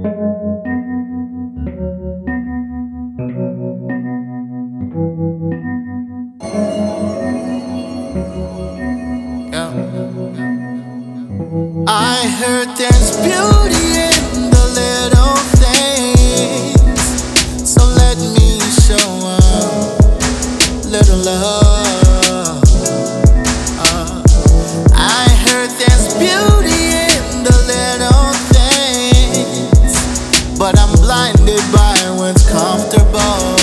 I heard there's beauty in the little things, so let me show 'em little love. I heard there's beauty in the little things, but I'm blinded by what's comfortable.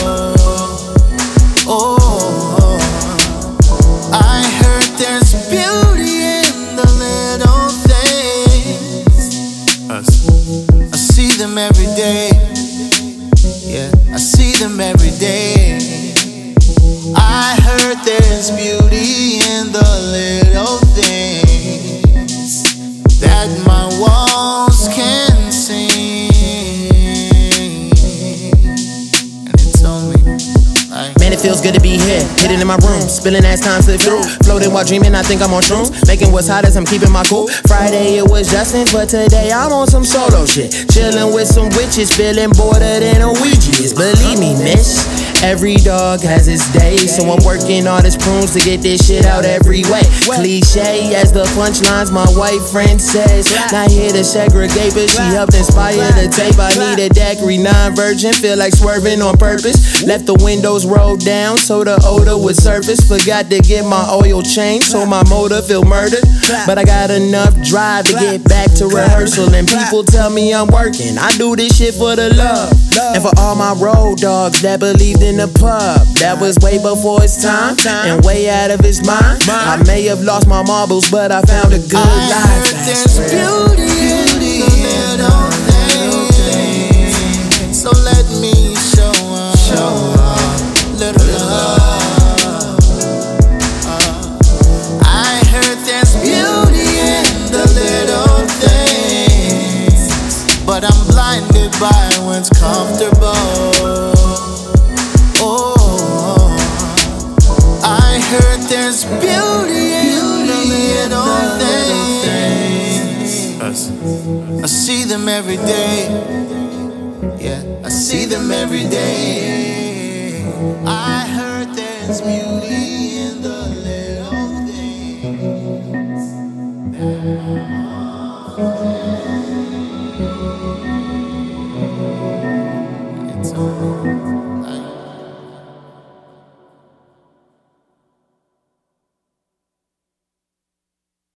Oh, I heard there's beauty in the little things. I see them every day. Yeah, I see them every day. I heard there's beauty in the little things that my walls can see. And it told me, man, it feels good to be here, hidden in my room, spilling as time slips through. Floating while dreaming, I think I'm on shrooms. Making what's hot as I'm keeping my cool. Friday it was Justin's, but today I'm on some solo shit. Chilling with some witches, feeling border than a Ouija's. Believe me, miss, every dog has its day. So I'm working all this prunes to get this shit out every way. Cliche as the punchlines my white friend says. Not here to segregate, but she helped inspire the tape. I need a daiquiri, non-virgin, feel like swerving on purpose. Left the windows rolled down so the odor would surface. Forgot to get my oil changed so my motor feel murdered. But I got enough drive to get back to rehearsal. And people tell me I'm working, I do this shit for the love. And for all my road dogs that believed in the pub, that was way before its time and way out of its mind. I may have lost my marbles, but I found a good life. I heard there's beauty in the little things, so let me show 'em little love. I heard there's beauty in the little things, but I'm blinded by what's comfortable. Oh, I heard there's beauty in the little things. I see them every day. Yeah, I see them every day. I heard there's beauty in the little things. It's all